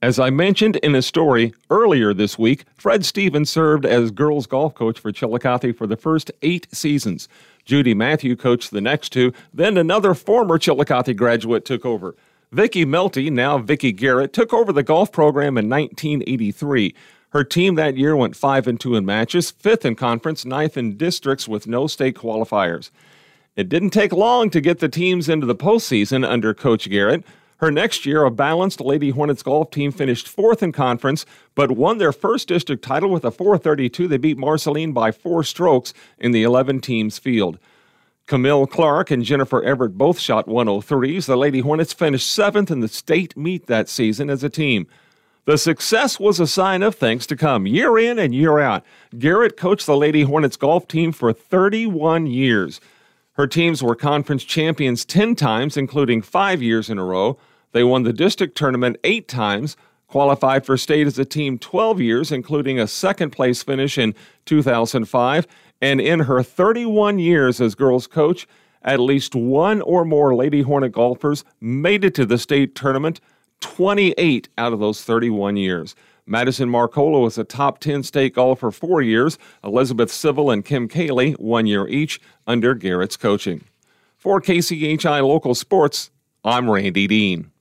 As I mentioned in a story earlier this week, Fred Stevens served as girls golf coach for Chillicothe for the first 8 seasons. Judy Matthew coached the next 2, then another former Chillicothe graduate took over. Vicki Melty, now Vicki Garrett, took over the golf program in 1983. Her team that year went 5-2 in matches, 5th in conference, 9th in districts with no state qualifiers. It didn't take long to get the teams into the postseason under Coach Garrett. Her next year, a balanced Lady Hornets golf team finished 4th in conference, but won their first district title with a 432. They beat Marceline by 4 strokes in the 11 teams field. Camille Clark and Jennifer Everett both shot 103s. The Lady Hornets finished 7th in the state meet that season as a team. The success was a sign of things to come, year in and year out. Garrett coached the Lady Hornets golf team for 31 years. Her teams were conference champions 10 times, including 5 years in a row. They won the district tournament 8 times, qualified for state as a team 12 years, including a second-place finish in 2005. And in her 31 years as girls coach, at least one or more Lady Hornet golfers made it to the state tournament, 28 out of those 31 years. Madison Marcola was a top 10 state golfer 4 years. Elizabeth Civil and Kim Cayley 1 year each under Garrett's coaching. For KCHI Local Sports, I'm Randy Dean.